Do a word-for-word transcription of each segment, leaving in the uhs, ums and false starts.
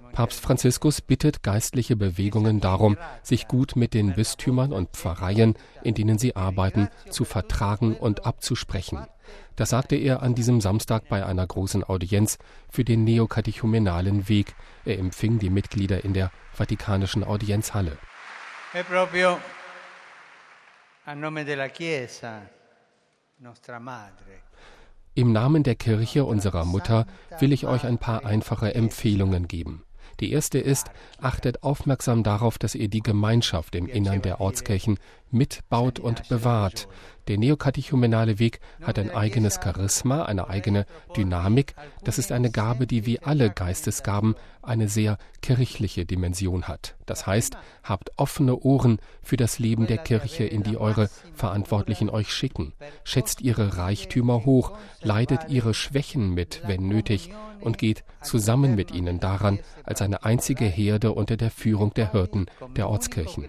Papst Franziskus bittet geistliche Bewegungen darum, sich gut mit den Bistümern und Pfarreien, in denen sie arbeiten, zu vertragen und abzusprechen. Das sagte er an diesem Samstag bei einer großen Audienz für den neokatechumenalen Weg. Er empfing die Mitglieder in der Vatikanischen Audienzhalle. E proprio a nome della Chiesa, nostra madre. Im Namen der Kirche, unserer Mutter, will ich euch ein paar einfache Empfehlungen geben. Die erste ist, achtet aufmerksam darauf, dass ihr die Gemeinschaft im Innern der Ortskirchen mitbaut und bewahrt. Der neokatechumenale Weg hat ein eigenes Charisma, eine eigene Dynamik. Das ist eine Gabe, die wie alle Geistesgaben eine sehr kirchliche Dimension hat. Das heißt, habt offene Ohren für das Leben der Kirche, in die eure Verantwortlichen euch schicken. Schätzt ihre Reichtümer hoch, leidet ihre Schwächen mit, wenn nötig, und geht zusammen mit ihnen daran, als eine einzige Herde unter der Führung der Hirten der Ortskirchen.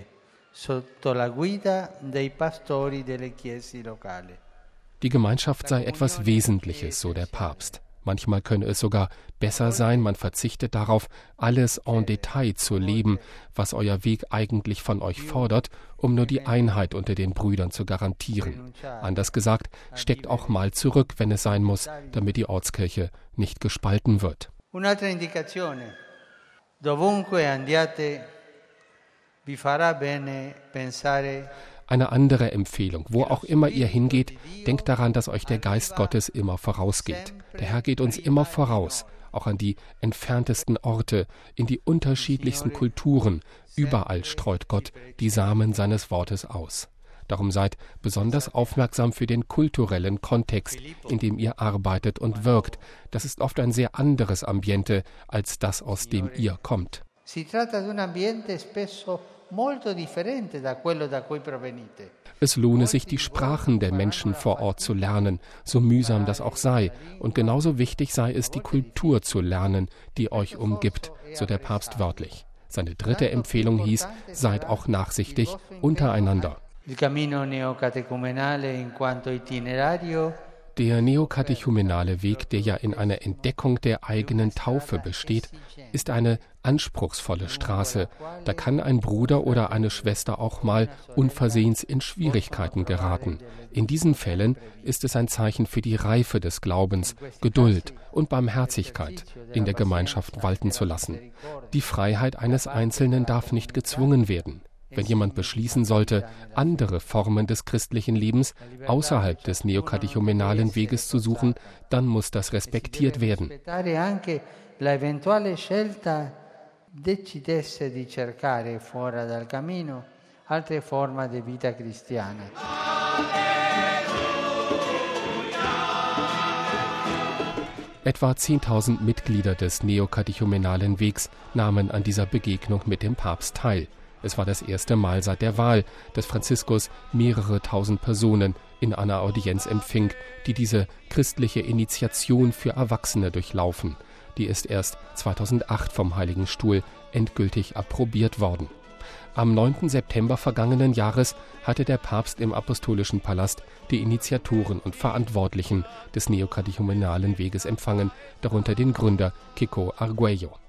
Die Gemeinschaft sei etwas Wesentliches, so der Papst. Manchmal könne es sogar besser sein, man verzichtet darauf, alles en Detail zu leben, was euer Weg eigentlich von euch fordert, um nur die Einheit unter den Brüdern zu garantieren. Anders gesagt, steckt auch mal zurück, wenn es sein muss, damit die Ortskirche nicht gespalten wird. Un'altra indicazione. Dovunque andiate, vi farà bene pensare. Eine andere Empfehlung, wo auch immer ihr hingeht, denkt daran, dass euch der Geist Gottes immer vorausgeht. Der Herr geht uns immer voraus, auch an die entferntesten Orte, in die unterschiedlichsten Kulturen. Überall streut Gott die Samen seines Wortes aus. Darum seid besonders aufmerksam für den kulturellen Kontext, in dem ihr arbeitet und wirkt. Das ist oft ein sehr anderes Ambiente als das, aus dem ihr kommt. Si tratta di un ambiente spesso molto differente da quello da cui provenite. Es lohne sich, die Sprachen der Menschen vor Ort zu lernen, so mühsam das auch sei. Und genauso wichtig sei es, die Kultur zu lernen, die euch umgibt, so der Papst wörtlich. Seine dritte Empfehlung hieß, seid auch nachsichtig untereinander. Il cammino neocatecumenale in quanto itinerario. Der neokatechumenale Weg, der ja in einer Entdeckung der eigenen Taufe besteht, ist eine anspruchsvolle Straße. Da kann ein Bruder oder eine Schwester auch mal unversehens in Schwierigkeiten geraten. In diesen Fällen ist es ein Zeichen für die Reife des Glaubens, Geduld und Barmherzigkeit in der Gemeinschaft walten zu lassen. Die Freiheit eines Einzelnen darf nicht gezwungen werden. Wenn jemand beschließen sollte, andere Formen des christlichen Lebens außerhalb des neokatechumenalen Weges zu suchen, dann muss das respektiert werden. Etwa zehntausend Mitglieder des neokatechumenalen Wegs nahmen an dieser Begegnung mit dem Papst teil. Es war das erste Mal seit der Wahl, dass Franziskus mehrere tausend Personen in einer Audienz empfing, die diese christliche Initiation für Erwachsene durchlaufen. Die ist erst zweitausendacht vom Heiligen Stuhl endgültig approbiert worden. Am neunten September vergangenen Jahres hatte der Papst im Apostolischen Palast die Initiatoren und Verantwortlichen des neokatechumenalen Weges empfangen, darunter den Gründer Kiko Arguello.